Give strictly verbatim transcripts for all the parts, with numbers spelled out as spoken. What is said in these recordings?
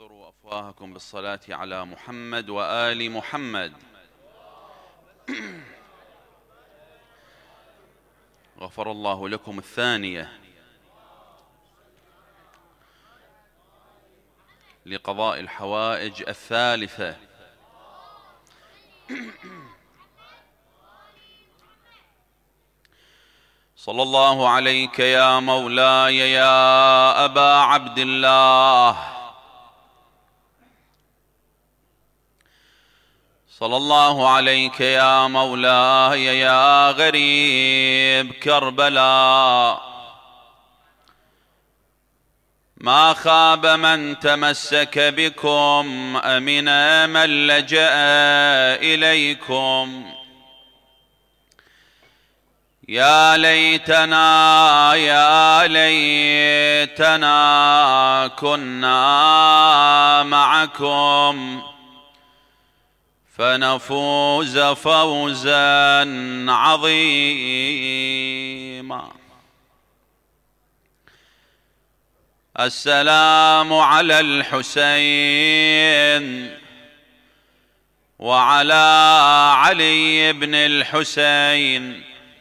واحضروا أفواهكم بالصلاة على محمد وآل محمد. غفر الله لكم الثانية لقضاء الحوائج الثالثة. صلى الله عليك يا مولاي يا أبا عبد الله، صلى الله عليك يا مولاي يا غريب كربلاء. ما خاب من تمسك بكم، أمن من لجأ إليكم. يا ليتنا يا ليتنا كنا معكم فنفوز فوزا عظيما. السلام على الحسين وعلى علي بن الحسين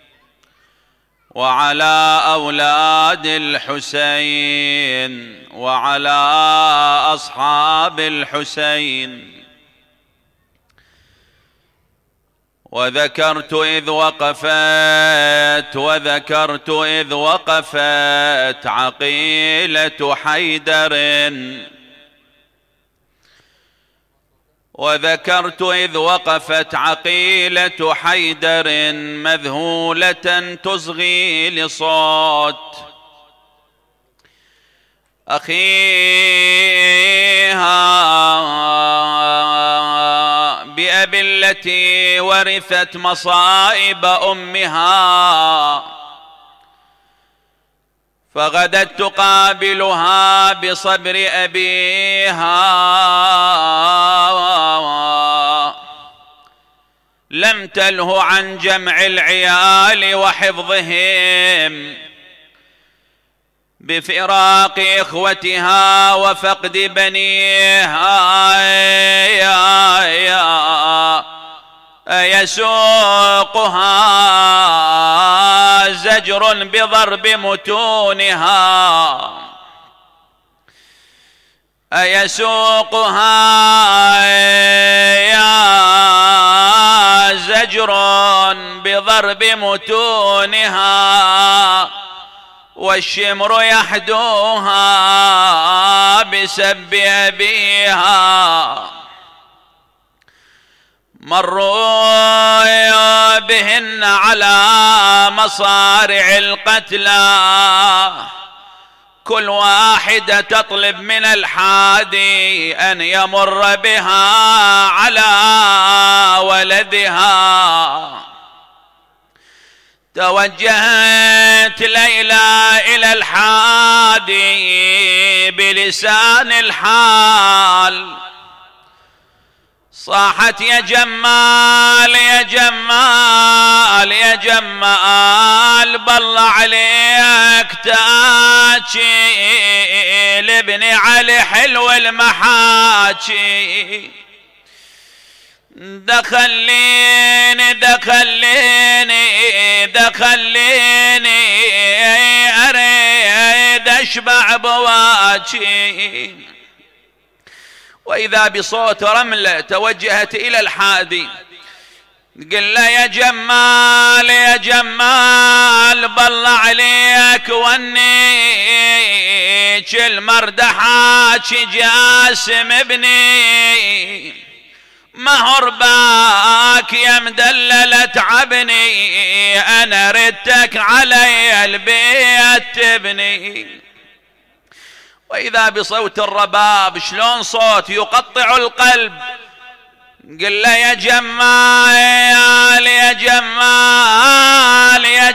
وعلى أولاد الحسين وعلى أصحاب الحسين. وذكرت إذ وقفت وذكرت إذ وقفت عقيلة حيدر وذكرت إذ وقفت عقيلة حيدر مذهولة تصغي لصوت أخيها بأبي التي ورثت مصائب أمها، فغدت تقابلها بصبر أبيها. لم تله عن جمع العيال وحفظهم بفراق إخوتها وفقد بنيها. يا يا يسوقها زجر بضرب متونها، أيسوقها يا زجر بضرب متونها، والشمر يحدوها بسب أبيها. مروا بهن على مصارع القتلى، كل واحدة تطلب من الحادي أن يمر بها على ولدها. توجهت ليلى إلى الحادي بلسان الحال، صاحت يا جمال يا جمال يا جمال، بالله عليك تاجي لابني علي حلو المحاجي. دخليني دخليني دخليني أريد أشبع بواجي. وإذا بصوت رملة توجهت إلى الحادي، قل له يا جمال يا جمال، بالله عليك ونيك المردحاك جاسم ابني، مهر باك يا مدللة تعبني، أنا ردتك علي البيت تبني. وإذا بصوت الرباب، شلون صوت يقطع القلب. قل له يا جمال يا جمال يا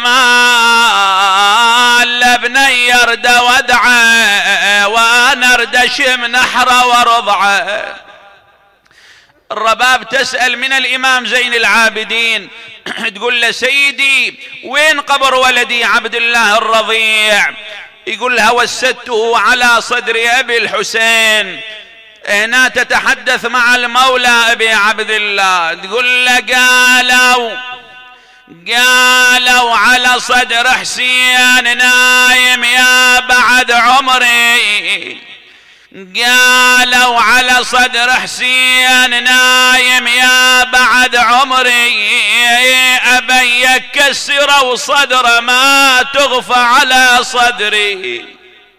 جمال، لابني يرد ودعه وانا اردش منحره ورضعه. الرباب تسأل من الإمام زين العابدين، تقول له سيدي وين قبر ولدي عبد الله الرضيع؟ يقول لها وسدته على صدر أبي الحسين. هنا تتحدث مع المولى أبي عبد الله، تقول له قالوا قالوا على صدر حسين نايم يا بعد عمري، قالوا على صدر حسين نايم يا بعد عمري، أبي يكسر وصدر ما تغفى على صدري.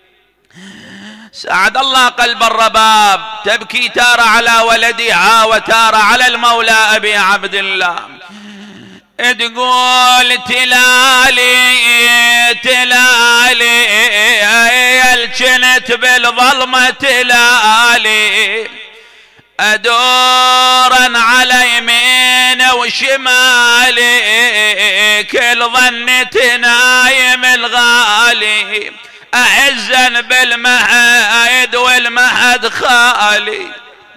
سعد الله قلب الرباب، تبكي تارة على ولدها وتارة على المولى أبي عبد الله، تقول تلالي تلالي الجنت بالظلمة تلالي، أدورا على يمين وشمالي، كل ظنت نايم الغالي، أعزا بالمهد والمهد خالي.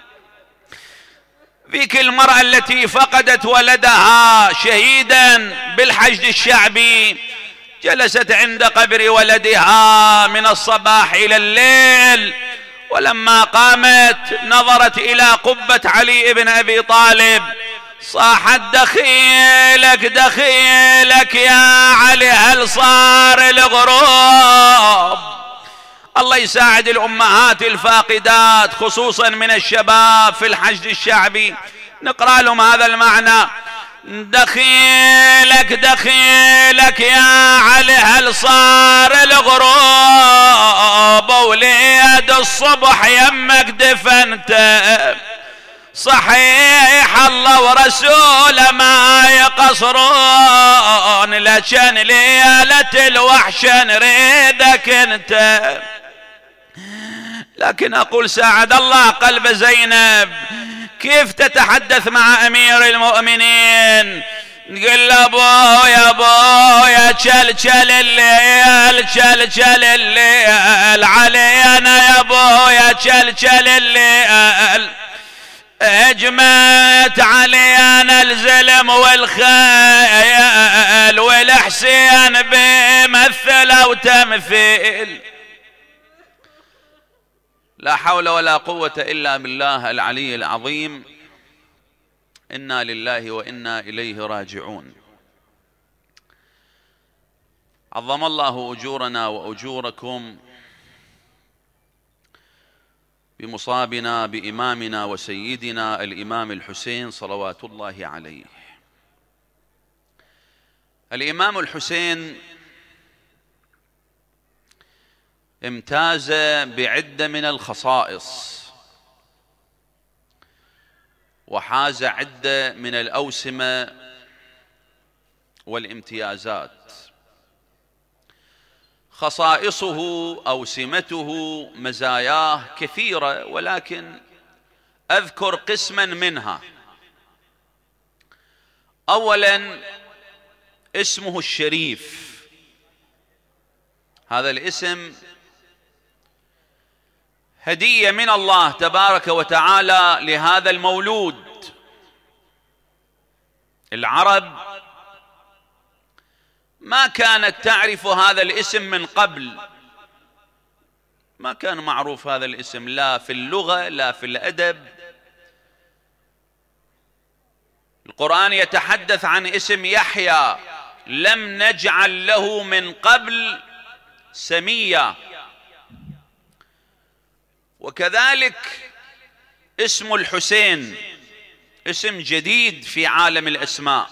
ذيك المرأة التي فقدت ولدها شهيدا بالحشد الشعبي جلست عند قبر ولدها من الصباح إلى الليل، ولما قامت نظرت إلى قبة علي بن أبي طالب، صاحت دخيلك دخيلك يا علي هل صار الغروب. الله يساعد الأمهات الفاقدات خصوصا من الشباب في الحشد الشعبي، نقرأ لهم هذا المعنى، دخيلك دخيلك يا علي هل صار الغروب، وليد الصبح يمك دفنته، صحيح الله ورسوله ما يقصرون، لكن ليلة الوحش نريدك انت. لكن أقول ساعد الله قلب زينب، كيف تتحدث مع أمير المؤمنين، تقول له ابويا ابويا شل شل الليل شل شل الليل علينا يا ابويا شل شل الليل، اجمت علينا الزلم والخيل والحسين بمثل وتمثيل. لا حول ولا قوة إلا بالله العلي العظيم. إنا لله وإنا إليه راجعون. عظم الله أجورنا وأجوركم بمصابنا بإمامنا وسيدنا الإمام الحسين صلوات الله عليه. الإمام الحسين امتاز بعدة من الخصائص وحاز عدة من الأوسمة والامتيازات. خصائصه أوسمته مزاياه كثيرة، ولكن أذكر قسما منها. أولا اسمه الشريف. هذا الاسم هدية من الله تبارك وتعالى لهذا المولود. العرب ما كانت تعرف هذا الاسم من قبل، ما كان معروف هذا الاسم لا في اللغة لا في الأدب. القرآن يتحدث عن اسم يحيى، لم نجعل له من قبل سميا. وكذلك اسم الحسين اسم جديد في عالم الأسماء.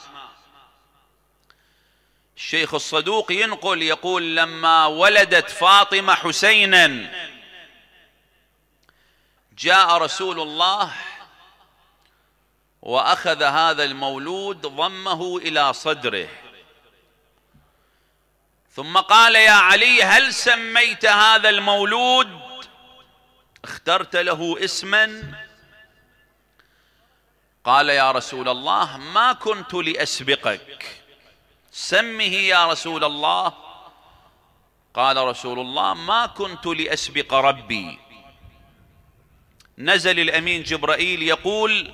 الشيخ الصدوق ينقل يقول لما ولدت فاطمة حسينا جاء رسول الله وأخذ هذا المولود ضمه إلى صدره، ثم قال يا علي هل سميت هذا المولود، اخترت له اسما؟ قال يا رسول الله ما كنت لأسبقك، سمه يا رسول الله. قال رسول الله ما كنت لأسبق ربي. نزل الأمين جبرائيل يقول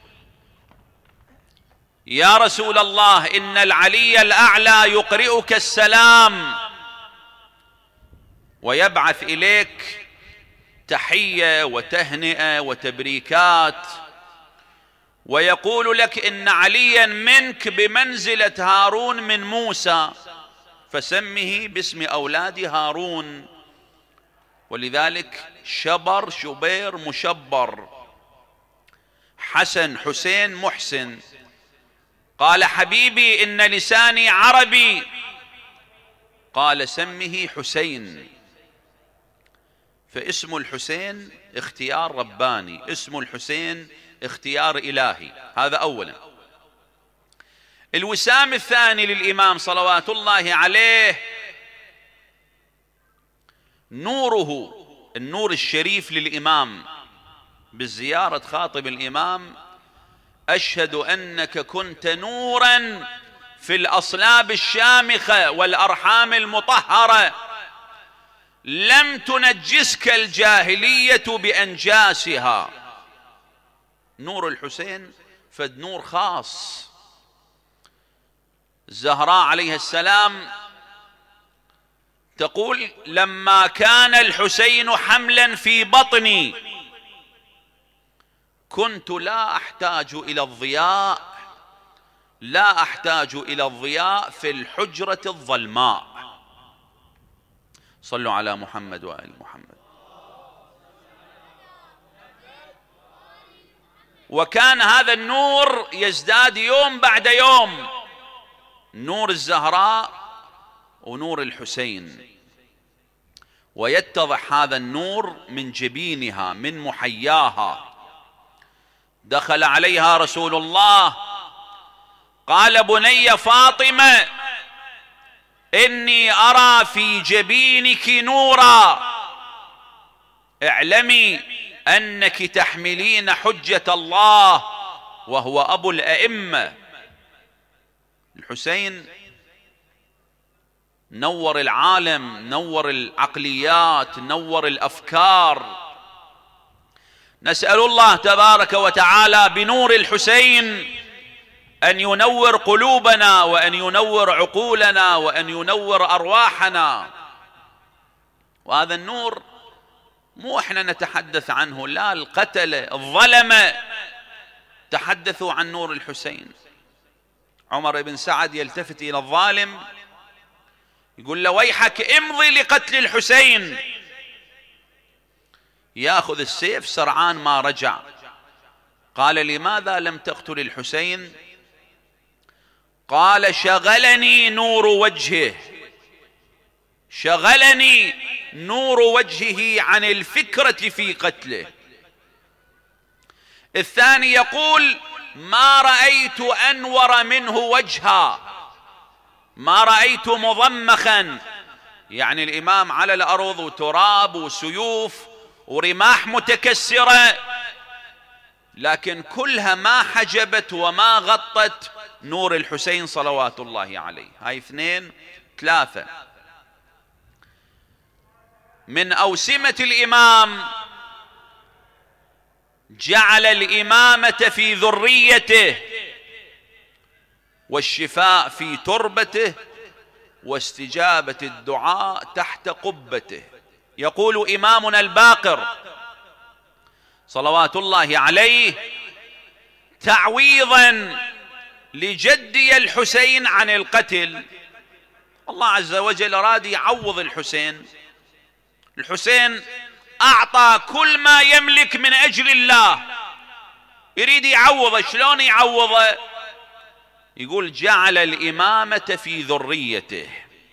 يا رسول الله إن العلي الأعلى يقرئك السلام ويبعث إليك تحية وتهنئة وتبريكات، ويقول لك إن عليا منك بمنزلة هارون من موسى، فسمه باسم أولاد هارون. ولذلك شبر شبير مشبر، حسن حسين محسن. قال حبيبي إن لساني عربي، قال سمه حسين. فاسم الحسين اختيار رباني، اسم الحسين اختيار إلهي. هذا أولا. الوسام الثاني للإمام صلوات الله عليه نوره، النور الشريف للإمام بالزيارة خاطب الإمام: أشهد أنك كنت نورا في الأصلاب الشامخة والأرحام المطهرة، لم تنجسك الجاهلية بأنجاسها. نور الحسين فد نور خاص. الزهراء عليه السلام تقول: لما كان الحسين حملا في بطني كنت لا أحتاج إلى الضياء، لا أحتاج إلى الضياء في الحجرة الظلماء. صلوا على محمد وآل محمد. وكان هذا النور يزداد يوم بعد يوم، نور الزهراء ونور الحسين، ويتضح هذا النور من جبينها، من محياها. دخل عليها رسول الله قال: بني فاطمة، إني أرى في جبينك نورا، اعلمي أنك تحملين حجة الله وهو أبو الأئمة. الحسين نور العالم، نور العقليات، نور الأفكار. نسأل الله تبارك وتعالى بنور الحسين أن ينور قلوبنا، وأن ينور عقولنا، وأن ينور أرواحنا. وهذا النور مو احنا نتحدث عنه، لا، القتلة الظلمة تحدثوا عن نور الحسين. عمر بن سعد يلتفت إلى الظالم يقول له: ويحك امضي لقتل الحسين. ياخذ السيف سرعان ما رجع. قال: لماذا لم تقتل الحسين؟ قال: شغلني نور وجهه، شغلني نور وجهه عن الفكرة في قتله. الثاني يقول: ما رأيت أنور منه وجها، ما رأيت مضمخا، يعني الإمام على الأرض وتراب وسيوف ورماح متكسرة، لكن كلها ما حجبت وما غطت نور الحسين صلوات الله عليه. هاي اثنين. ثلاثة، من أوسمة الإمام جعل الإمامة في ذريته، والشفاء في تربته، واستجابة الدعاء تحت قبته. يقول إمامنا الباقر صلوات الله عليه: تعويضا لجدي الحسين عن القتل. الله عز وجل أراد يعوض الحسين. الحسين أعطى كل ما يملك من أجل الله، يريد يعوضه. شلون يعوضه؟ يقول: جعل الإمامة في ذريته،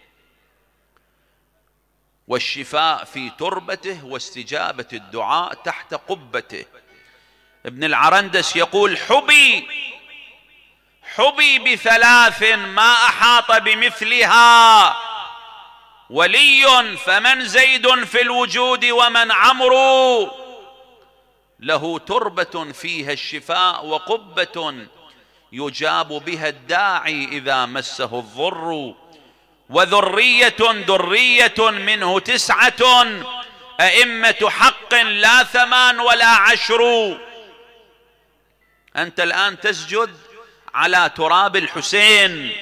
والشفاء في تربته، واستجابة الدعاء تحت قبته. ابن العرندس يقول: حبي حبي بثلاث ما أحاط بمثلها، ولي فمن زيد في الوجود ومن عمرو، له تربة فيها الشفاء، وقبة يجاب بها الداعي إذا مسه الضر، وذرية درية منه تسعة، أئمة حق لا ثمان ولا عشر. أنت الآن تسجد على تراب الحسين.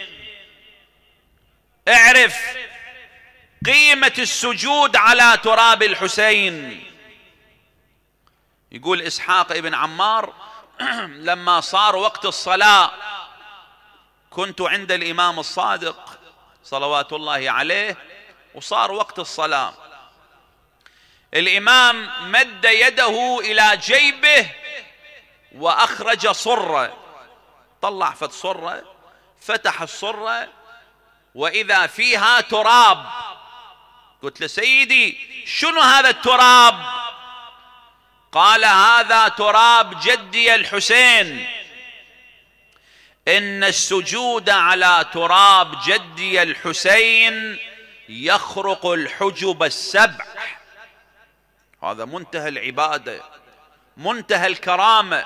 اعرف قيمة السجود على تراب الحسين. يقول إسحاق ابن عمار لما صار وقت الصلاة كنت عند الإمام الصادق صلوات الله عليه، وصار وقت الصلاة، الإمام مد يده إلى جيبه وأخرج صرة، طلع فت صرة، فتح الصرة وإذا فيها تراب. قلت له سيدي شنو هذا التراب؟ قال هذا تراب جدي الحسين، إن السجود على تراب جدي الحسين يخرق الحجب السبع. هذا منتهى العبادة، منتهى الكرامة،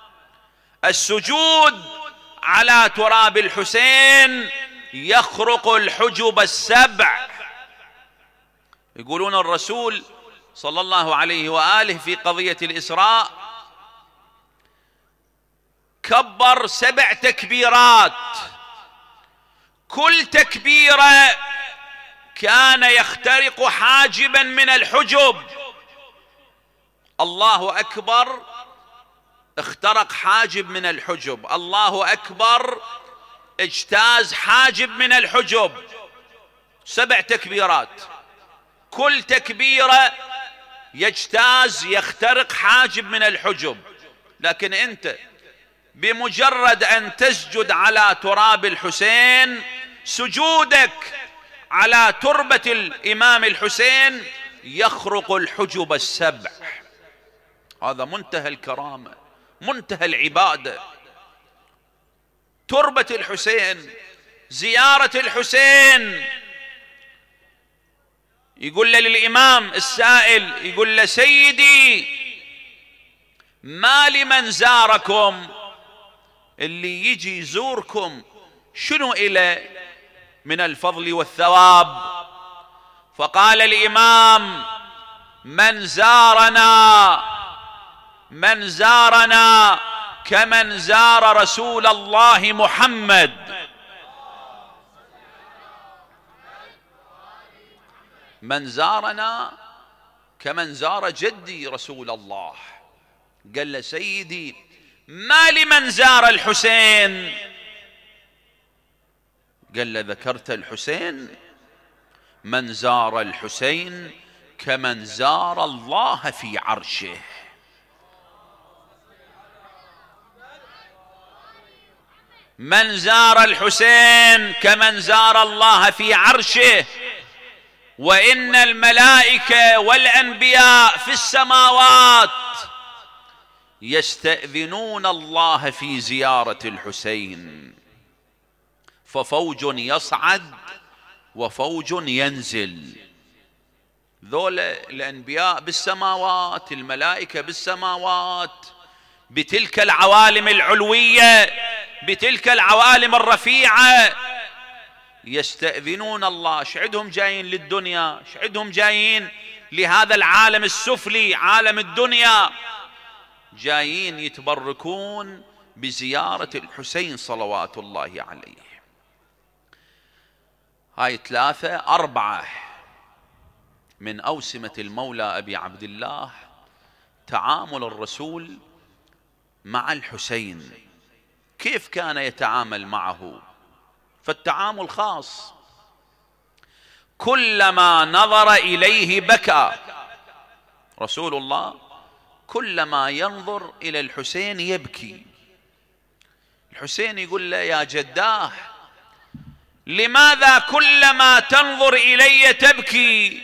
السجود على تراب الحسين يخرق الحجب السبع. يقولون الرسول صلى الله عليه وآله في قضية الإسراء كبر سبع تكبيرات، كل تكبيرة كان يخترق حاجبا من الحجب. الله أكبر اخترق حاجب من الحجب، الله أكبر اجتاز حاجب من الحجب. سبع تكبيرات، كل تكبيرة يجتاز يخترق حاجب من الحجب. لكن أنت بمجرد أن تسجد على تراب الحسين، سجودك على تربة الإمام الحسين يخرق الحجب السبع. هذا منتهى الكرامة، منتهى العبادة. تربة الحسين، زيارة الحسين. يقول له للإمام السائل، يقول له سيدي ما لمن زاركم؟ اللي يجي يزوركم شنو إله من الفضل والثواب؟ فقال الإمام من زارنا من زارنا كمن زار رسول الله محمد، من زارنا كمن زار جدي رسول الله. قال له سيدي ما لمن زار الحسين؟ قال له ذكرت الحسين، من زار الحسين كمن زار الله في عرشه. من زار الحسين كمن زار الله في عرشه. وإن الملائكة والأنبياء في السماوات يستأذنون الله في زيارة الحسين، ففوج يصعد وفوج ينزل. ذول الأنبياء بالسماوات، الملائكة بالسماوات، بتلك العوالم العلوية، بتلك العوالم الرفيعة، يستأذنون الله. شعدهم جايين للدنيا، شعدهم جايين لهذا العالم السفلي، عالم الدنيا، جايين يتبركون بزيارة الحسين صلوات الله عليه. هاي ثلاثة أربعة من أوسمة المولى أبي عبد الله تعامل الرسول مع الحسين. كيف كان يتعامل معه؟ فالتعامل خاص. كلما نظر إليه بكى رسول الله، كلما ينظر إلى الحسين يبكي. الحسين يقول له يا جداه لماذا كلما تنظر إلي تبكي؟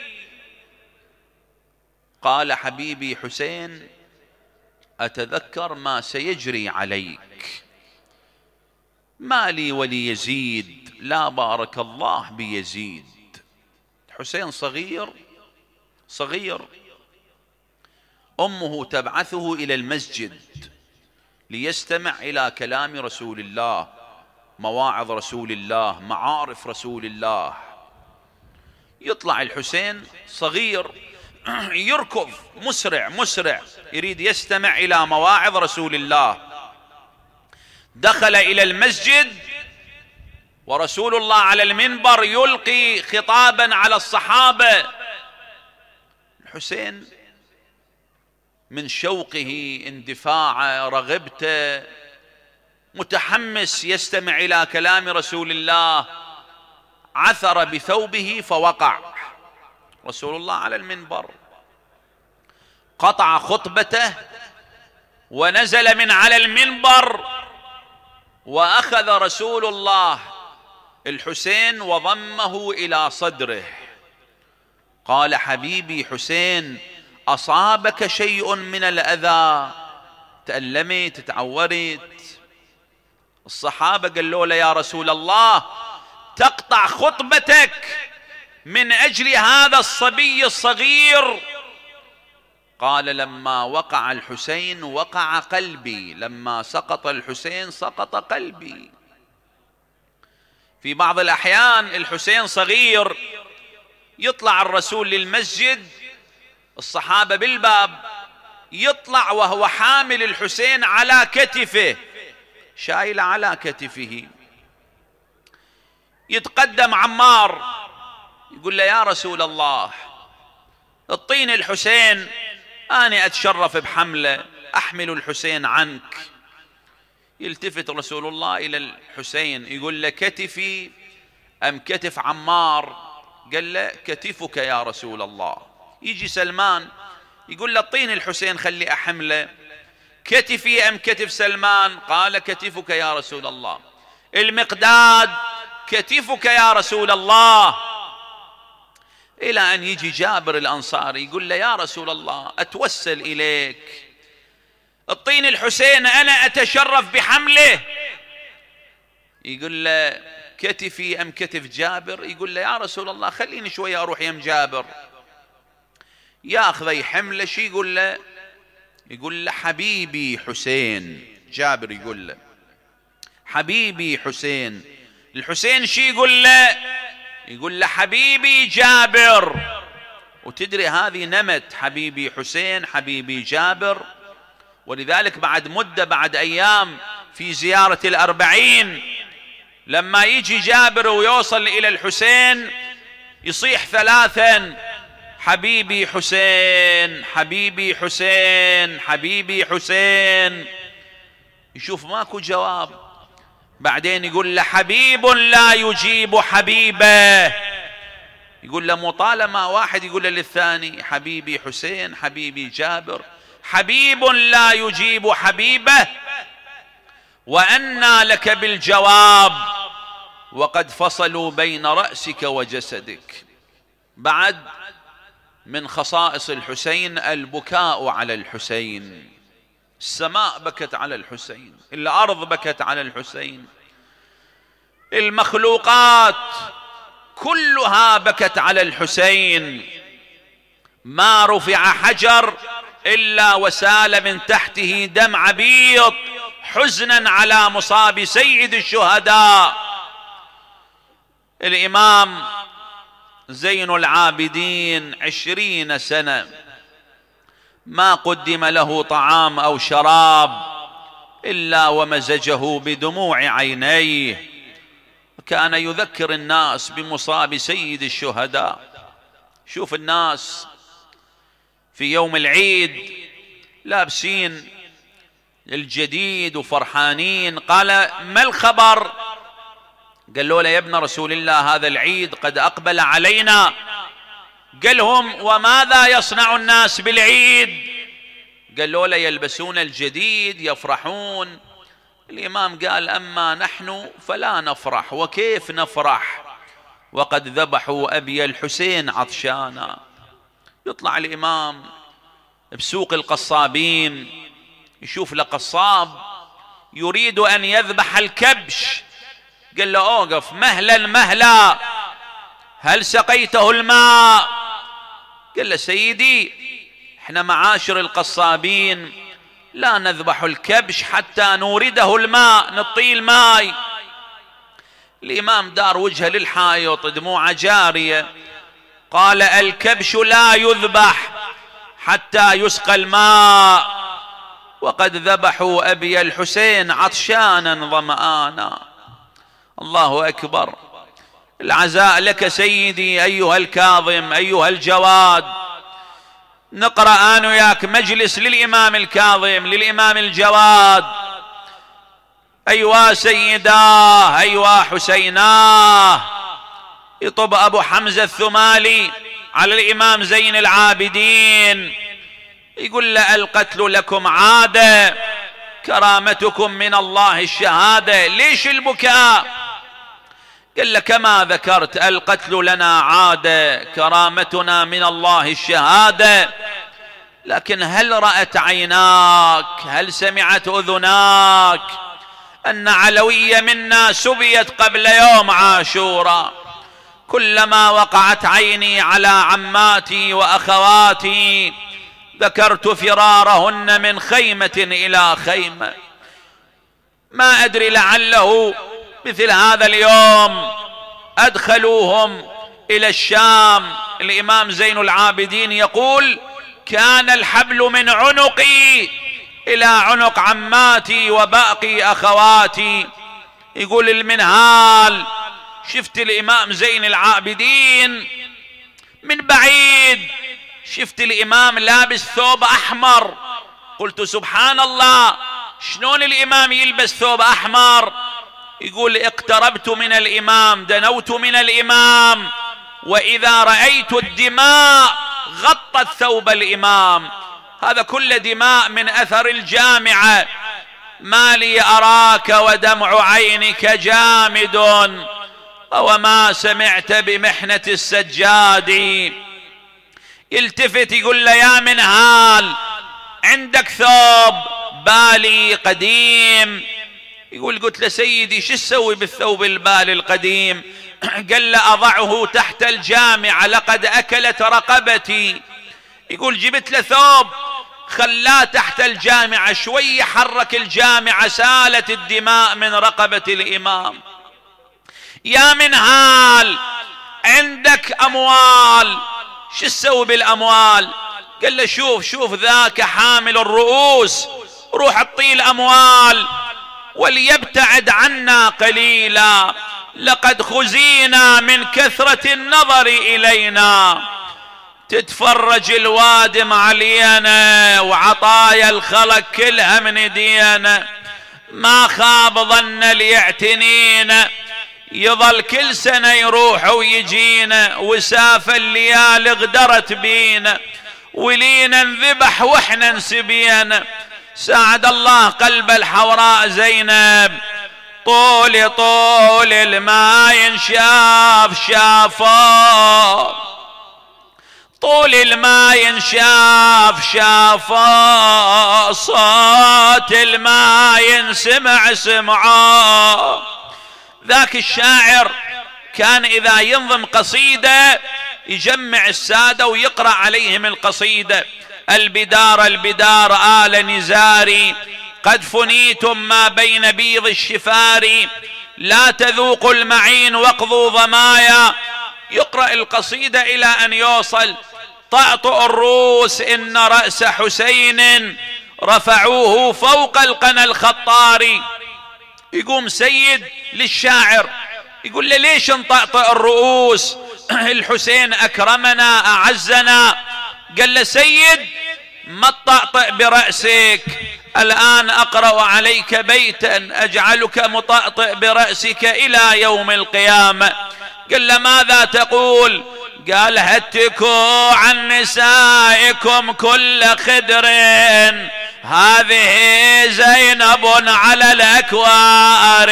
قال حبيبي حسين أتذكر ما سيجري عليك، ما لي وليزيد، لا بارك الله بيزيد. حسين صغير صغير، أمه تبعثه إلى المسجد ليستمع إلى كلام رسول الله، مواعظ رسول الله، معارف رسول الله. يطلع الحسين صغير يركض مسرع مسرع يريد يستمع إلى مواعظ رسول الله. دخل إلى المسجد ورسول الله على المنبر يلقي خطابا على الصحابة. الحسين من شوقه، اندفاعه، رغبته، متحمس يستمع إلى كلام رسول الله، عثر بثوبه فوقع. رسول الله على المنبر، قطع خطبته ونزل من على المنبر، وأخذ رسول الله الحسين وضمه إلى صدره. قال: حبيبي حسين، أصابك شيء من الأذى؟ تألمت، تعورت؟ الصحابة قالوا له: يا رسول الله، تقطع خطبتك من أجل هذا الصبي الصغير؟ قال: لما وقع الحسين وقع قلبي، لما سقط الحسين سقط قلبي. في بعض الأحيان الحسين صغير، يطلع الرسول للمسجد، الصحابة بالباب، يطلع وهو حامل الحسين على كتفه، شايل على كتفه. يتقدم عمار يقول له: يا رسول الله، اعطيني الحسين، أنا أتشرف بحمله، أحمل الحسين عنك. يلتفت رسول الله إلى الحسين يقول له: كتفي أم كتف عمار؟ قال له: كتفك يا رسول الله. يجي سلمان يقول له: اعطيني الحسين خلي أحمله، كتفي أم كتف سلمان؟ قال: كتفك يا رسول الله. المقداد: كتفك يا رسول الله. إلى أن يجي جابر الأنصاري يقول له: يا رسول الله، أتوسل إليك، اعطيني الحسين أنا أتشرف بحمله. يقول له: كتفي أم كتف جابر؟ يقول له: يا رسول الله، خليني شوية أروح يم جابر. ياخذ حمله، شي يقول له؟ يقول له: حبيبي حسين. جابر يقول له: حبيبي حسين. الحسين شي يقول له؟ يقول له: حبيبي جابر. وتدري هذه نمت، حبيبي حسين، حبيبي جابر. ولذلك بعد مدة، بعد أيام، في زيارة الأربعين، لما يجي جابر ويوصل إلى الحسين يصيح ثلاثا: حبيبي حسين، حبيبي حسين، حبيبي حسين. يشوف ماكو جواب، بعدين يقول له: حبيب لا يجيب حبيبه. يقول له: مطالما واحد يقول له للثاني: حبيبي حسين، حبيبي جابر، حبيب لا يجيب حبيبه، وأنى لك بالجواب وقد فصلوا بين رأسك وجسدك. بعد من خصائص الحسين البكاء على الحسين. السماء بكت على الحسين، الأرض بكت على الحسين، المخلوقات كلها بكت على الحسين. ما رفع حجر إلا وسال من تحته دم عبيط، حزنا على مصاب سيد الشهداء. الإمام زين العابدين عشرين سنة ما قدم له طعام أو شراب إلا ومزجه بدموع عينيه، وكان يذكر الناس بمصاب سيد الشهداء. شوف الناس في يوم العيد لابسين الجديد وفرحانين. قال: ما الخبر؟ قالوا له: يا ابن رسول الله، هذا العيد قد أقبل علينا. قال لهم: وماذا يصنع الناس بالعيد؟ قالوا له: يلبسون الجديد، يفرحون. الإمام قال: أما نحن فلا نفرح. وكيف نفرح وقد ذبحوا أبي الحسين عطشانا؟ يطلع الإمام بسوق القصابين، يشوف له قصاب يريد أن يذبح الكبش. قال له: أوقف، مهلا مهلا، هل سقيته الماء؟ قال له: سيدي، احنا معاشر القصابين لا نذبح الكبش حتى نورده الماء، نطيه الماء. الإمام دار وجهه للحائط، دموعه جارية. قال: الكبش لا يذبح حتى يسقى الماء، وقد ذبحوا أبي الحسين عطشانا ظمآنا. الله أكبر. العزاء لك سيدي أيها الكاظم، أيها الجواد. نقرأ أنا وياك مجلس للإمام الكاظم للإمام الجواد: أيوا سيداه أيوا حسيناه. يطب أبو حمزة الثمالي على الإمام زين العابدين يقول له: القتل لكم عادة، كرامتكم من الله الشهادة، ليش البكاء؟ قال له: كما ذكرت القتل لنا عادة، كرامتنا من الله الشهادة، لكن هل رأت عيناك، هل سمعت أذناك أن علوية منا سبيت قبل يوم عاشوراء؟ كلما وقعت عيني على عماتي وأخواتي ذكرت فرارهن من خيمة إلى خيمة. ما أدري لعله مثل هذا اليوم أدخلوهم إلى الشام. الإمام زين العابدين يقول: كان الحبل من عنقي إلى عنق عماتي وباقي أخواتي. يقول المنهال: شفت الإمام زين العابدين من بعيد، شفت الإمام لابس ثوب أحمر، قلت سبحان الله، شلون الإمام يلبس ثوب أحمر؟ يقول: اقتربت من الإمام، دنوت من الإمام، وإذا رأيت الدماء غطت ثوب الإمام، هذا كل دماء من أثر الجامعة. ما لي أراك ودمع عينك جامد، أو ما سمعت بمحنة السجاد. يلتفت يقول له: يا منهال، عندك ثوب بالي قديم؟ يقول: قلت له: سيدي شو تسوي بالثوب البالي القديم؟ قال له: أضعه تحت الجامعة، لقد أكلت رقبتي. يقول: جبت له ثوب خلاه تحت الجامعة، شوي حرك الجامعة سالت الدماء من رقبة الإمام. يا منهال، عندك أموال، شو تسوي بالأموال؟ قال له: شوف شوف ذاك حامل الرؤوس، روح اعطيه الأموال وليبتعد عنا قليلا، لقد خزينا من كثرة النظر إلينا. تتفرج الوادم علينا وعطايا الخلق كلها من دينا، ما خاب ظن ليعتنينا، يظل كل سنة يروح ويجينا، وساف الليالي غدرت بينا، ولينا انذبح واحنا نسبينا. ساعد الله قلب الحوراء زينب، طول طول الماء ينشاف شافا، طول الماء ينشاف شافا، صوت الماء ينسمع سمعا. ذاك الشاعر كان إذا ينظم قصيدة يجمع السادة ويقرأ عليهم القصيدة: البدار البدار آل نزاري، قد فنيتم ما بين بيض الشفار، لا تذوقوا المعين واقضوا ضمايا. يقرأ القصيدة إلى أن يوصل: طأطؤ الروس إن رأس حسين رفعوه فوق القنا الخطار. يقوم سيد للشاعر يقول له: ليش نطأطئ الرؤوس؟ الحسين أكرمنا أعزنا. قال له: سيد ما تطأطئ برأسك، الآن أقرأ عليك بيتا أجعلك مطأطئ برأسك إلى يوم القيامة. قال له: ماذا تقول؟ قال: هتكوا عن نسائكم كل خدر، هذه زينب على الأكوار،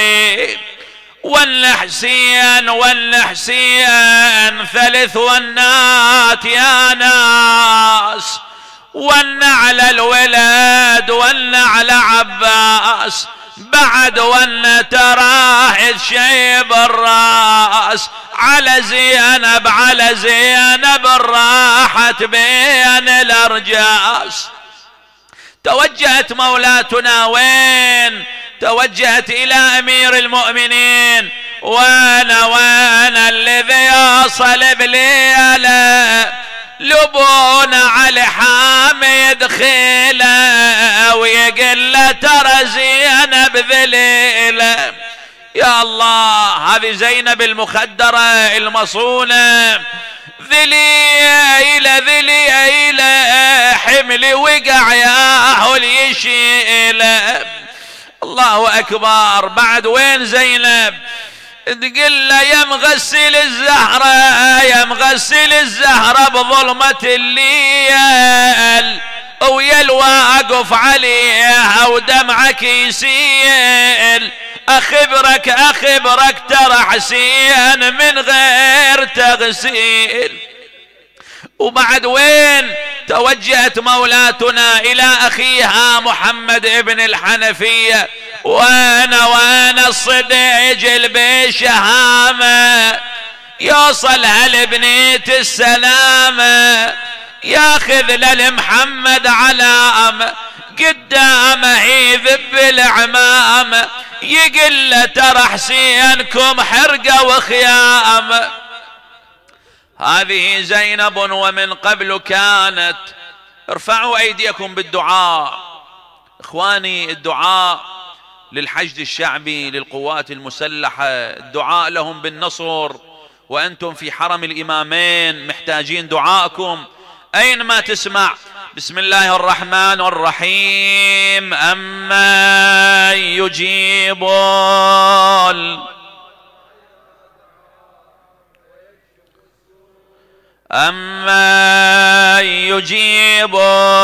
والنحسين والنحسين ثلث والنات يا ناس، والنعل الولد والنعل عباس، بعد وان تراهد شيب الراس، على زينب على زينب راحت بين الأرجاس. توجهت مولاتنا وين؟ توجهت إلى أمير المؤمنين: وانا وانا الذي يصل بليلة، لبون على حامد خيله، ويقل ترى زينب ذليله. يا الله، هذه زينب المخدرة المصونة، ذليلة ذليلة حملي وقع يا هل يشيله. الله أكبر. بعد وين زينب؟ تقول له يا مغسل الزهرة يا مغسل الزهرة بظلمة الليل ويا الواقف عليها ودمعك يسيل، أخبرك أخبرك ترى حسين من غير تغسيل. وبعد وين توجهت مولاتنا إلى أخيها محمد ابن الحنفية، وانا وانا الصديج البشهامة يوصل هالبنيت السلامة، ياخذ للمحمد علامة قدامه يذب العمامة، يقل ترى حسينكم حرقة وخيامة. هذه زينب ومن قبل كانت. ارفعوا أيديكم بالدعاء إخواني، الدعاء للحشد الشعبي للقوات المسلحة، الدعاء لهم بالنصر، وأنتم في حرم الإمامين محتاجين دعاءكم أينما تسمع. بسم الله الرحمن الرحيم. أما يجيب أما يجيب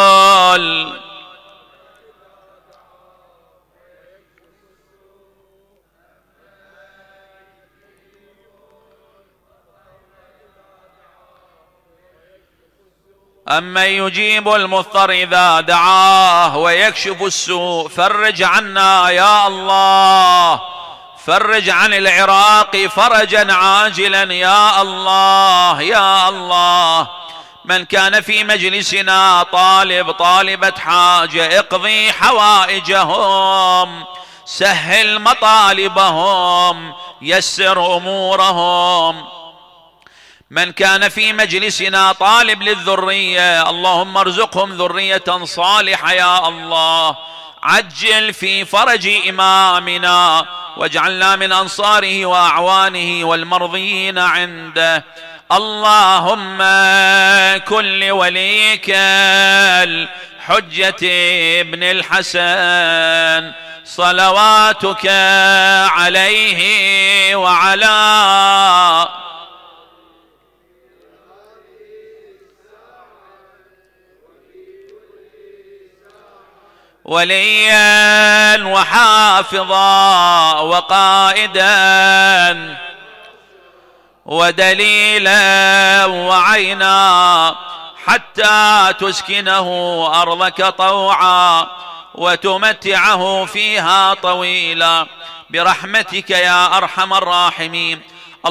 أما يجيب المضطر إذا دعاه ويكشف السوء. فرج عنا يا الله، فرج عن العراق فرجا عاجلا يا الله يا الله. من كان في مجلسنا طالب طالبة حاجة اقضي حوائجهم، سهل مطالبهم، يسر أمورهم. من كان في مجلسنا طالب للذرية اللهم ارزقهم ذرية صالحة يا الله. عجل في فرج إمامنا واجعلنا من أنصاره وأعوانه والمرضيين عنده. اللهم كن لوليك الحجة ابن الحسن صلواتك عليه وعلى وليا وحافظا وقائدا ودليلا وعينا، حتى تسكنه أرضك طوعا وتمتعه فيها طويلا برحمتك يا أرحم الراحمين.